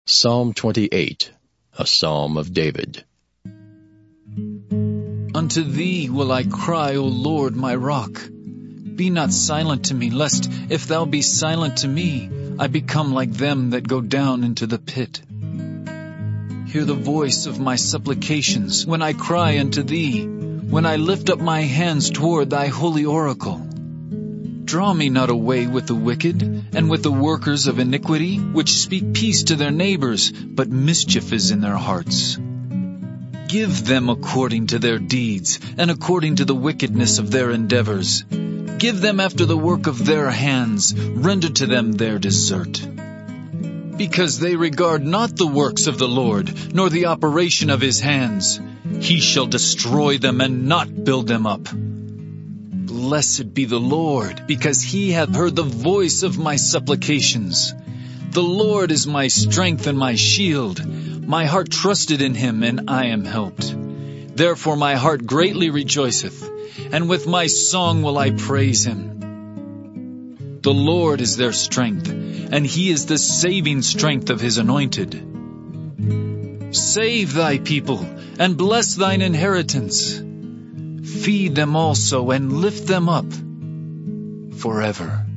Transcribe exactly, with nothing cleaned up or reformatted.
Psalm twenty-eight, a psalm of David. Unto thee will I cry, O Lord, my rock. Be not silent to me, lest, if thou be silent to me, I become like them that go down into the pit. Hear the voice of my supplications when I cry unto thee, when I lift up my hands toward thy holy oracle. Draw me not away with the wicked, and with the workers of iniquity, which speak peace to their neighbors, but mischief is in their hearts. Give them according to their deeds, and according to the wickedness of their endeavors. Give them after the work of their hands, render to them their desert. Because they regard not the works of the Lord, nor the operation of his hands, he shall destroy them and not build them up. Blessed be the Lord, because he hath heard the voice of my supplications. The Lord is my strength and my shield. My heart trusted in him, and I am helped. Therefore my heart greatly rejoiceth, and with my song will I praise him. The Lord is their strength, and he is the saving strength of his anointed. Save thy people, and bless thine inheritance. Feed them also, and lift them up forever.